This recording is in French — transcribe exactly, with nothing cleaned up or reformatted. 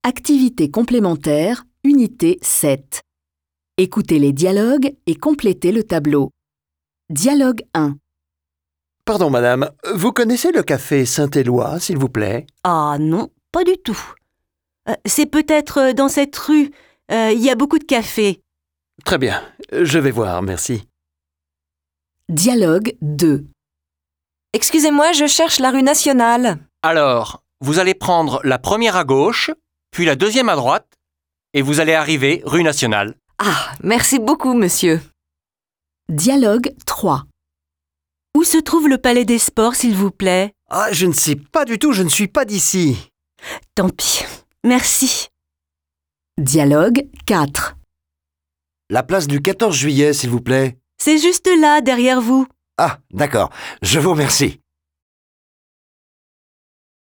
Activité complémentaire, unité sept. Écoutez les dialogues et complétez le tableau. Dialogue un. Pardon, madame, vous connaissez le café Saint-Éloi, s'il vous plaît? Ah non, pas du tout. Euh, c'est peut-être dans cette rue. Il y a beaucoup de cafés. Très bien, je vais voir, merci. Dialogue deux. Excusez-moi, je cherche la rue Nationale. Alors, vous allez prendre la première à gauche, puis la deuxième à droite, et vous allez arriver rue Nationale. Ah, merci beaucoup, monsieur. Dialogue trois. Où se trouve le Palais des Sports, s'il vous plaît? Ah, je ne sais pas du tout, je ne suis pas d'ici. Tant pis. Merci. Dialogue quatre. La place du quatorze juillet, s'il vous plaît. C'est juste là, derrière vous. Ah, d'accord. Je vous remercie.